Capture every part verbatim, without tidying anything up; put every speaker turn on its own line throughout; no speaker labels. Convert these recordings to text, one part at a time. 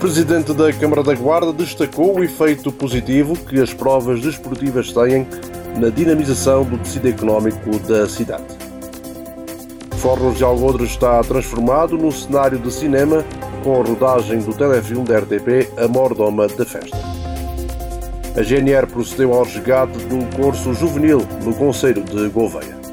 Presidente da Câmara da Guarda destacou o efeito positivo que as provas desportivas têm na dinamização do tecido económico da cidade. Fornos de Algodres está transformado num cenário de cinema com a rodagem do telefilme da R T P A Mordoma da Festa. A G N R procedeu ao resgate de um corso juvenil no concelho de Gouveia.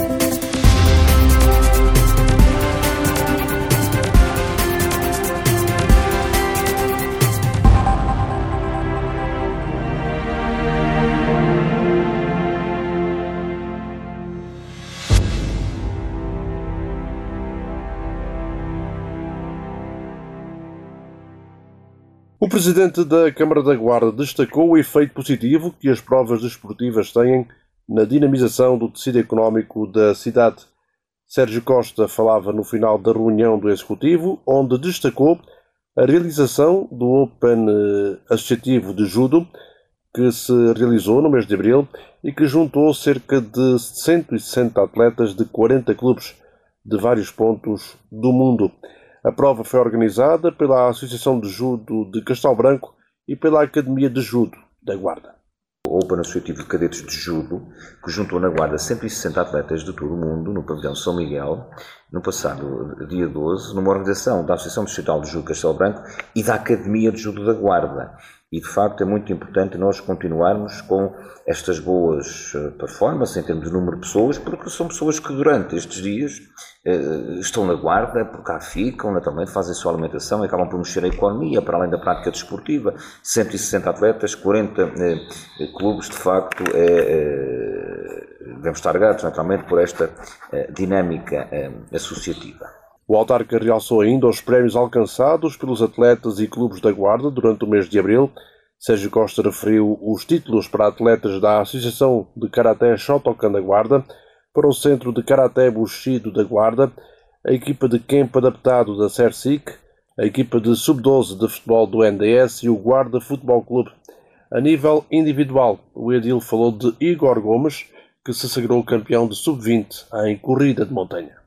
O Presidente da Câmara da Guarda destacou o efeito positivo que as provas desportivas têm na dinamização do tecido económico da cidade. Sérgio Costa falava no final da reunião do Executivo, onde destacou a realização do Open Associativo de Judo, que se realizou no mês de abril e que juntou cerca de cento e sessenta atletas de quarenta clubes de vários pontos do mundo. A prova foi organizada pela Associação de Judo de Castelo Branco e pela Academia de Judo da Guarda.
O Open Associativo de Cadetes de Judo, que juntou na Guarda cento e sessenta atletas de todo o mundo, no pavilhão São Miguel, no passado dia doze, numa organização da Associação Distrital de Judo de Castelo Branco e da Academia de Judo da Guarda. E, de facto, é muito importante nós continuarmos com estas boas performances em termos de número de pessoas, porque são pessoas que durante estes dias eh, estão na Guarda, por cá ficam, naturalmente fazem a sua alimentação e acabam por mexer a economia, para além da prática desportiva. cento e sessenta atletas, quarenta eh, clubes, de facto, é, eh, devemos estar gratos, naturalmente, por esta eh, dinâmica eh, associativa.
O autarca realçou ainda os prémios alcançados pelos atletas e clubes da Guarda durante o mês de abril. Sérgio Costa referiu os títulos para atletas da Associação de Karaté Shotokan da Guarda, para o Centro de Karaté Bushido da Guarda, a equipa de campo adaptado da Sersic, a equipa de sub doze de futebol do N D S e o Guarda Futebol Clube. A nível individual, o edil falou de Igor Gomes, que se sagrou campeão de sub vinte em corrida de montanha.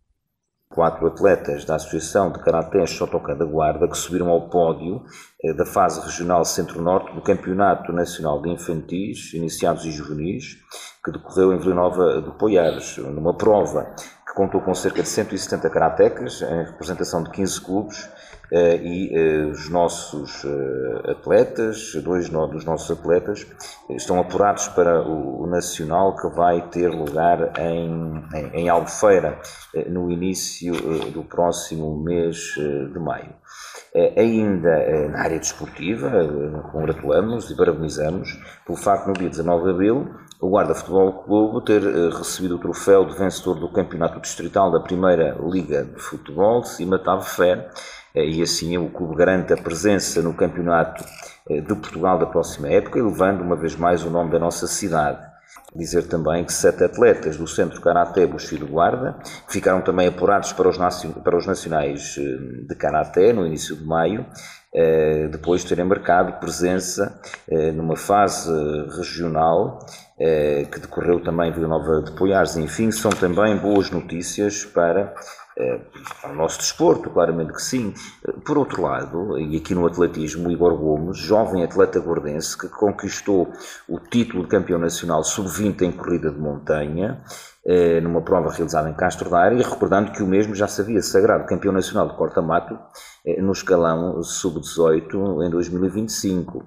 Quatro atletas da Associação de Karaté Shotokan da Guarda que subiram ao pódio eh, da fase regional Centro-Norte do Campeonato Nacional de Infantis, Iniciados e Juvenis, que decorreu em Vila Nova de Poiares, numa prova que contou com cerca de cento e setenta karatecas, em representação de quinze clubes, eh, e eh, os nossos eh, atletas, dois dos nossos atletas, estão apurados para o, o Nacional, que vai ter lugar em, em, em Albufeira, eh, no início eh, do próximo mês eh, de maio. Eh, ainda eh, na área desportiva, eh, congratulamos e parabenizamos pelo facto, no dia dezanove de abril, o Guarda Futebol Clube ter eh, recebido o troféu de vencedor do Campeonato Distrital da Primeira Liga de Futebol, Cima Tave Fé, eh, e assim o clube garante a presença no Campeonato eh, de Portugal da próxima época, elevando uma vez mais o nome da nossa cidade. Dizer também que sete atletas do Centro Karaté Bushido Guarda, que ficaram também apurados para os, para os nacionais de Karaté no início de maio, depois de terem marcado presença numa fase regional que decorreu também em Vila Nova de Poiares. Enfim, são também boas notícias para, para o nosso desporto, claramente que sim. Por outro lado, e aqui no atletismo, o Igor Gomes, jovem atleta guardense que conquistou o título de campeão nacional sub vinte em corrida de montanha, numa prova realizada em Castro Daire, e recordando que o mesmo já se havia sagrado campeão nacional de corta-mato no escalão sub dezoito em dois mil e vinte e cinco.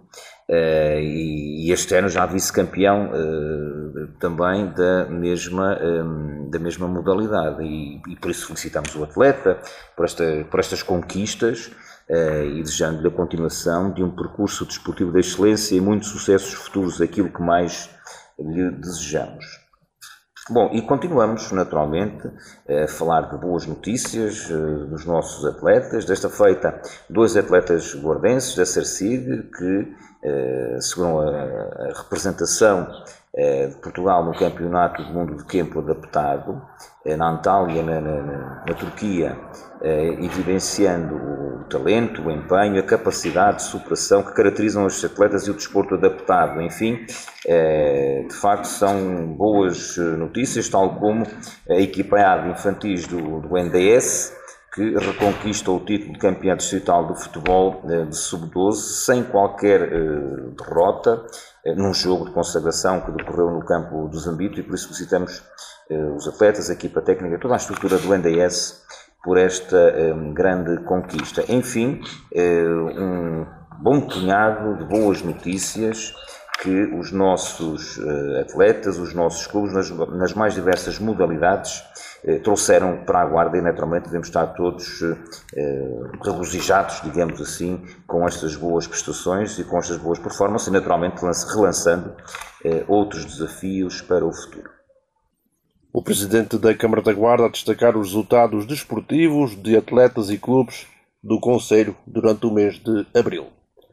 E este ano já vice-campeão também da mesma, da mesma modalidade, e, e por isso felicitamos o atleta por, esta, por estas conquistas e desejando-lhe a continuação de um percurso desportivo de excelência e muitos sucessos futuros, aquilo que mais lhe desejamos. Bom, e continuamos naturalmente a falar de boas notícias dos nossos atletas. Desta feita, dois atletas guardenses da Sersic que eh, seguram a, a representação eh, de Portugal no Campeonato do Mundo de Campo Adaptado, eh, na Antália, na, na, na Turquia, eh, evidenciando o talento, o empenho, a capacidade de superação que caracterizam os atletas e o desporto adaptado. Enfim, eh, de facto são boas notícias, tal como a equipa A de infantis do, do N D S, que reconquista o título de campeão distrital de futebol de sub doze sem qualquer derrota, num jogo de consagração que decorreu no campo do Zambito, e por isso felicitamos os atletas, a equipa técnica, toda a estrutura do N D S por esta grande conquista. Enfim, um bom punhado de boas notícias que os nossos atletas, os nossos clubes, nas, nas mais diversas modalidades, trouxeram para a Guarda, e naturalmente devemos estar todos regozijados, digamos assim, com estas boas prestações e com estas boas performances, e naturalmente relançando outros desafios para o futuro.
O presidente da Câmara da Guarda a destacar os resultados desportivos de atletas e clubes do concelho durante o mês de abril.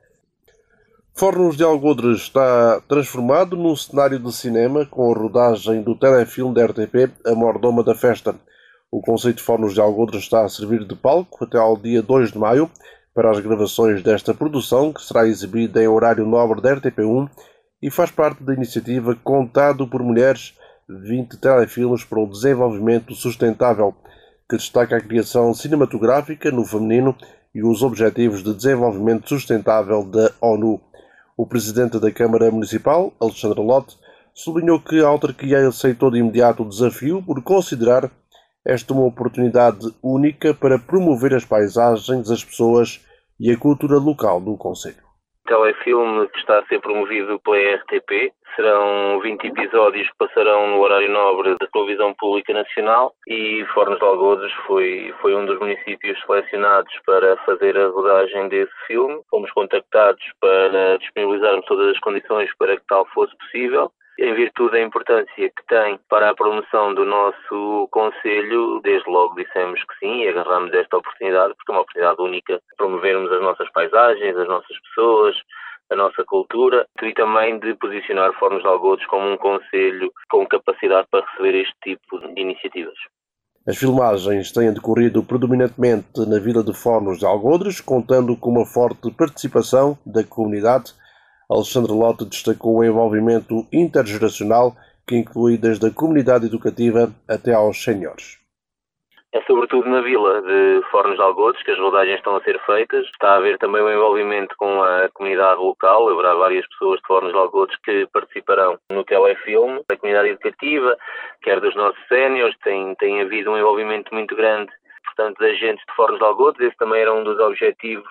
Fornos de Algodres está transformado num cenário de cinema com a rodagem do telefilme da R T P A Mordoma da Festa. O conceito de Fornos de Algodres está a servir de palco até ao dia dois de maio para as gravações desta produção, que será exibida em horário nobre da R T P um e faz parte da iniciativa Contado por Mulheres, vinte telefilmes para o desenvolvimento sustentável, que destaca a criação cinematográfica no feminino e os Objetivos de Desenvolvimento Sustentável da ONU. O presidente da Câmara Municipal, Alexandre Lote, sublinhou que a autarquia aceitou de imediato o desafio por considerar esta uma oportunidade única para promover as paisagens, as pessoas e a cultura local do concelho.
O telefilme que está a ser promovido pela R T P serão vinte episódios que passarão no horário nobre da Televisão Pública Nacional, e Fornos de Algodres foi, foi um dos municípios selecionados para fazer a rodagem desse filme. Fomos contactados para disponibilizarmos todas as condições para que tal fosse possível. Em virtude da importância que tem para a promoção do nosso concelho, desde logo dissemos que sim e agarramos esta oportunidade, porque é uma oportunidade única de promovermos as nossas paisagens, as nossas pessoas, a nossa cultura, e também de posicionar Fornos de Algodres como um concelho com capacidade para receber este tipo de iniciativas.
As filmagens têm decorrido predominantemente na vila de Fornos de Algodres, contando com uma forte participação da comunidade. Alexandre Lote destacou o envolvimento intergeracional, que inclui desde a comunidade educativa até aos séniores.
É sobretudo na vila de Fornos de Algodres que as rodagens estão a ser feitas. Está a haver também um envolvimento com a comunidade local. Haverá várias pessoas de Fornos de Algodres que participarão no telefilme. A comunidade educativa, quer dos nossos séniores, tem, tem havido um envolvimento muito grande, portanto, da gente de Fornos de Algodres. Esse também era um dos objetivos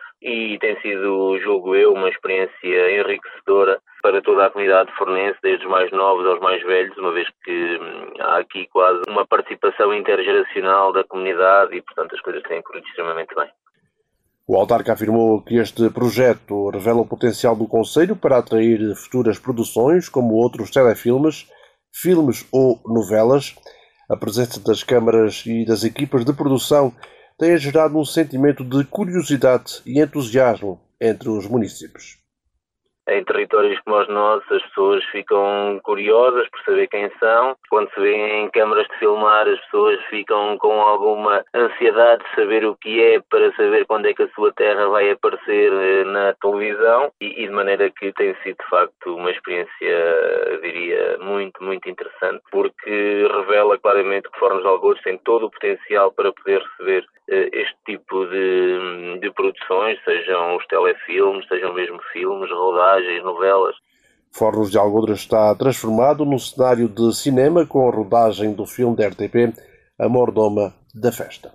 e tem sido, julgo eu, uma experiência enriquecedora para toda a comunidade fornense, desde os mais novos aos mais velhos, uma vez que há aqui quase uma participação intergeracional da comunidade e, portanto, as coisas têm corrido extremamente bem.
O autarca afirmou que este projeto revela o potencial do concelho para atrair futuras produções, como outros telefilmes, filmes ou novelas. A presença das câmaras e das equipas de produção tem gerado um sentimento de curiosidade e entusiasmo entre os municípios.
Em territórios como os nossos, as pessoas ficam curiosas por saber quem são. Quando se vê em câmaras de filmar, as pessoas ficam com alguma ansiedade de saber o que é, para saber quando é que a sua terra vai aparecer na televisão. E, e de maneira que tem sido, de facto, uma experiência, diria, muito, muito interessante, porque revela claramente que Fornos de Algodres tem todo o potencial para poder receber este tipo de, de produções, sejam os telefilmes, sejam mesmo filmes, rodagens, novelas.
Fornos de Algodres está transformado num cenário de cinema com a rodagem do filme da R T P A Mordoma da Festa.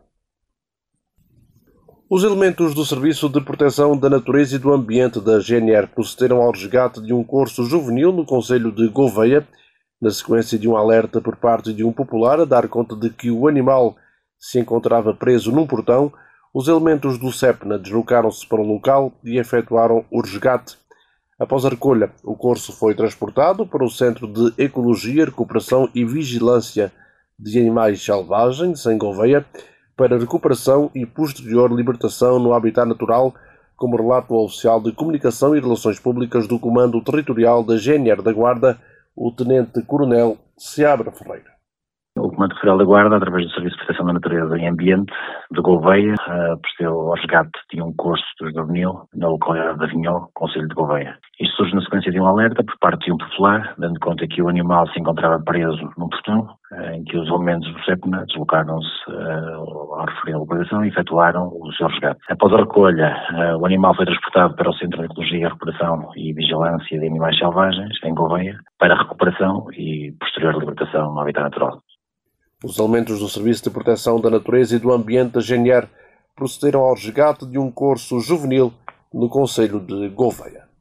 Os elementos do Serviço de Proteção da Natureza e do Ambiente da G N R procederam ao resgate de um corso juvenil no concelho de Gouveia, na sequência de um alerta por parte de um popular a dar conta de que o animal se encontrava preso num portão. Os elementos do SEPNA deslocaram-se para o local e efetuaram o resgate. Após a recolha, o corso foi transportado para o Centro de Ecologia, Recuperação e Vigilância de Animais Selvagens, em Gouveia, para recuperação e posterior libertação no habitat natural, como relato ao oficial de Comunicação e Relações Públicas do Comando Territorial da G N R da Guarda, o Tenente-Coronel Seabra Ferreira.
O Comando Federal da Guarda, através do Serviço de Proteção da Natureza e Ambiente de Gouveia, uh, procedeu ao resgate de um corso do juvenil na localidade de Avinhó, concelho de Gouveia. Isto surge na sequência de um alerta por parte de um popular, dando conta que o animal se encontrava preso num portão, uh, em que os elementos do SEPNA deslocaram-se uh, ao referir a localização e efetuaram o seu resgate. Após a recolha, uh, o animal foi transportado para o Centro de Ecologia, Recuperação e Vigilância de Animais Selvagens, em Gouveia, para a recuperação e posterior libertação no habitat natural.
Os elementos do Serviço de Proteção da Natureza e do Ambiente da G N R procederam ao resgate de um corso juvenil no concelho de Gouveia.